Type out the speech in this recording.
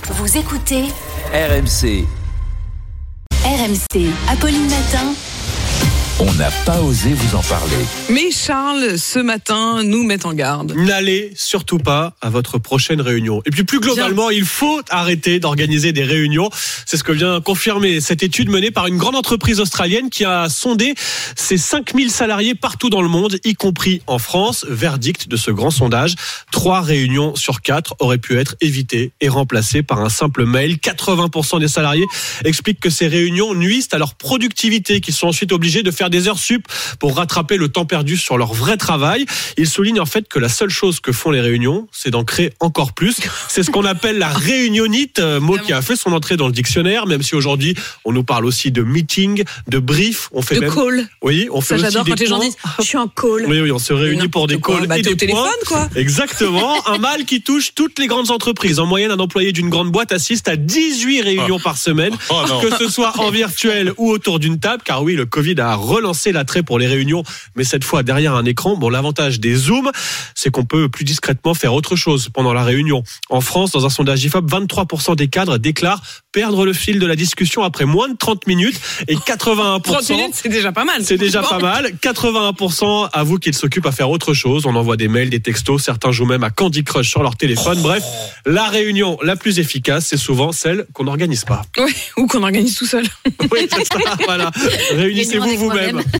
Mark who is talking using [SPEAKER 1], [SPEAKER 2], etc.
[SPEAKER 1] Vous écoutez
[SPEAKER 2] RMC.
[SPEAKER 1] RMC, Apolline Matin.
[SPEAKER 2] On n'a pas osé vous en parler.
[SPEAKER 3] Mais Charles, ce matin, nous met en garde.
[SPEAKER 4] N'allez surtout pas à votre prochaine réunion. Et puis plus globalement, il faut arrêter d'organiser des réunions. C'est ce que vient confirmer cette étude menée par une grande entreprise australienne qui a sondé ses 5000 salariés partout dans le monde, y compris en France. Verdict de ce grand sondage, 3 réunions sur 4 auraient pu être évitées et remplacées par un simple mail. 80% des salariés expliquent que ces réunions nuisent à leur productivité, qu'ils sont ensuite obligés de faire des heures sup pour rattraper le temps perdu sur leur vrai travail. Ils soulignent en fait que la seule chose que font les réunions, c'est d'en créer encore plus. C'est ce qu'on appelle la réunionite, mot qui a fait son entrée dans le dictionnaire, même si aujourd'hui on nous parle aussi de meeting, de brief, on fait
[SPEAKER 3] de
[SPEAKER 4] même
[SPEAKER 3] call.
[SPEAKER 4] Oui, on fait
[SPEAKER 3] ça
[SPEAKER 4] aussi
[SPEAKER 3] j'adore
[SPEAKER 4] des
[SPEAKER 3] quand les gens
[SPEAKER 4] points.
[SPEAKER 3] disent je suis en call.
[SPEAKER 4] Oui, on se réunit pour des calls et des
[SPEAKER 3] téléphone,
[SPEAKER 4] points.
[SPEAKER 3] quoi.
[SPEAKER 4] Exactement, un mal qui touche toutes les grandes entreprises. En moyenne, un employé d'une grande boîte assiste à 18 réunions par semaine, que ce soit en virtuel ou autour d'une table, car oui, le Covid a relancé l'attrait pour les réunions, mais cette fois derrière un écran. Bon, l'avantage des Zooms, c'est qu'on peut plus discrètement faire autre chose pendant la réunion. En France, dans un sondage IFOP, 23% des cadres déclarent perdre le fil de la discussion après moins de 30 minutes et 81%.
[SPEAKER 3] 30 minutes, c'est déjà pas mal.
[SPEAKER 4] C'est déjà pas mal. 81% avouent qu'ils s'occupent à faire autre chose. On envoie des mails, des textos. Certains jouent même à Candy Crush sur leur téléphone. Bref, la réunion la plus efficace, c'est souvent celle qu'on n'organise pas.
[SPEAKER 3] Oui, ou qu'on organise tout seul.
[SPEAKER 4] Oui, c'est ça, voilà. Réunissez-vous vous-même.